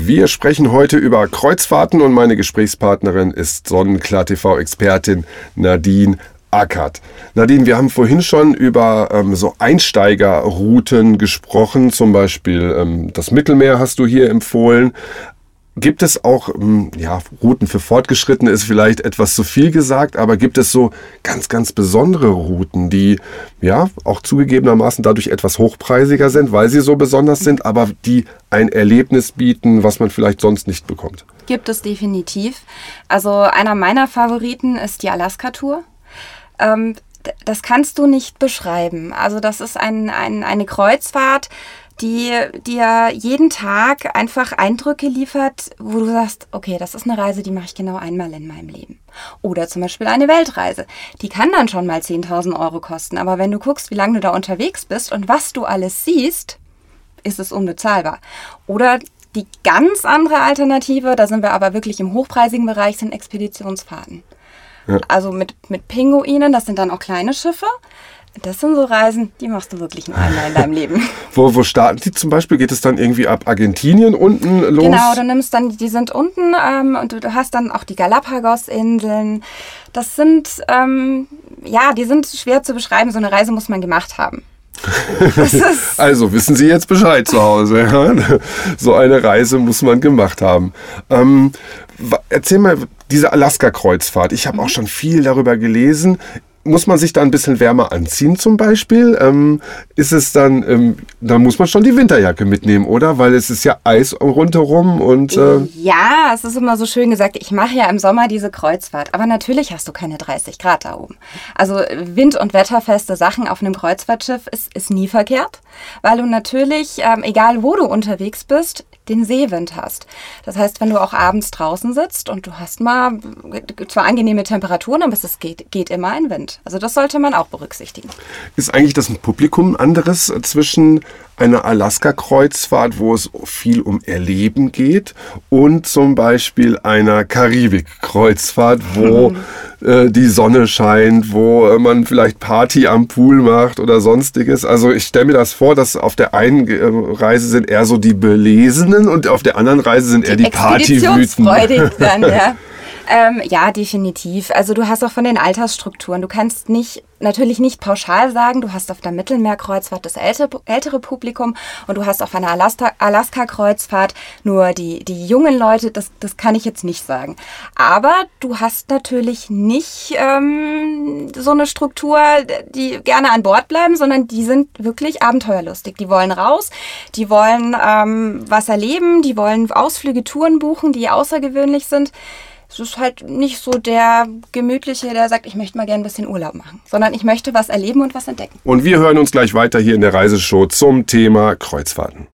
Wir sprechen heute über Kreuzfahrten und meine Gesprächspartnerin ist Sonnenklar-TV-Expertin Nadine Ackert. Nadine, wir haben vorhin schon über so Einsteigerrouten gesprochen, zum Beispiel das Mittelmeer hast du hier empfohlen. Gibt es auch, Routen für Fortgeschrittene ist vielleicht etwas zu viel gesagt, aber gibt es so ganz, ganz besondere Routen, die ja auch zugegebenermaßen dadurch etwas hochpreisiger sind, weil sie so besonders sind, aber die ein Erlebnis bieten, was man vielleicht sonst nicht bekommt? Gibt es definitiv. Also einer meiner Favoriten ist die Alaska-Tour. Das kannst du nicht beschreiben. Also das ist eine Kreuzfahrt, die dir jeden Tag einfach Eindrücke liefert, wo du sagst, okay, das ist eine Reise, die mache ich genau einmal in meinem Leben. Oder zum Beispiel eine Weltreise. Die kann dann schon mal 10.000 Euro kosten. Aber wenn du guckst, wie lange du da unterwegs bist und was du alles siehst, ist es unbezahlbar. Oder die ganz andere Alternative, da sind wir aber wirklich im hochpreisigen Bereich, sind Expeditionsfahrten. Ja. Also mit Pinguinen, das sind dann auch kleine Schiffe. Das sind so Reisen, die machst du wirklich nur einmal in deinem Leben. Wo starten die zum Beispiel? Geht es dann irgendwie ab Argentinien unten los? Genau, du nimmst dann, die sind unten und du hast dann auch die Galapagos-Inseln. Das sind, die sind schwer zu beschreiben. So eine Reise muss man gemacht haben. Also wissen Sie jetzt Bescheid zu Hause. Ja? So eine Reise muss man gemacht haben. Erzähl mal, diese Alaska-Kreuzfahrt. Ich habe auch schon viel darüber gelesen. Muss man sich da ein bisschen wärmer anziehen zum Beispiel? Ist es dann muss man schon die Winterjacke mitnehmen, oder? Weil es ist ja Eis rundherum und... Ja, es ist immer so schön gesagt, ich mache ja im Sommer diese Kreuzfahrt. Aber natürlich hast du keine 30 Grad da oben. Also wind- und wetterfeste Sachen auf einem Kreuzfahrtschiff ist nie verkehrt. Weil du natürlich, egal wo du unterwegs bist, den Seewind hast. Das heißt, wenn du auch abends draußen sitzt und du hast mal zwar angenehme Temperaturen, aber es geht immer ein Wind. Also das sollte man auch berücksichtigen. Ist eigentlich das Publikum anderes zwischen einer Alaska-Kreuzfahrt, wo es viel um Erleben geht, und zum Beispiel einer Karibik-Kreuzfahrt, wo die Sonne scheint, wo man vielleicht Party am Pool macht oder sonstiges? Also ich stelle mir das vor, dass auf der einen Reise sind eher so die Belesenen und auf der anderen Reise sind eher die Partywüten. Dann, ja. Ja, definitiv. Also du hast auch von den Altersstrukturen. Du kannst natürlich nicht pauschal sagen, du hast auf der Mittelmeerkreuzfahrt das ältere Publikum und du hast auf einer Alaska-Kreuzfahrt nur die jungen Leute. Das kann ich jetzt nicht sagen. Aber du hast natürlich nicht so eine Struktur, die gerne an Bord bleiben, sondern die sind wirklich abenteuerlustig. Die wollen raus, die wollen was erleben, die wollen Ausflüge, Touren buchen, die außergewöhnlich sind. Es ist halt nicht so der Gemütliche, der sagt, ich möchte mal gerne ein bisschen Urlaub machen, sondern ich möchte was erleben und was entdecken. Und wir hören uns gleich weiter hier in der Reiseshow zum Thema Kreuzfahrten.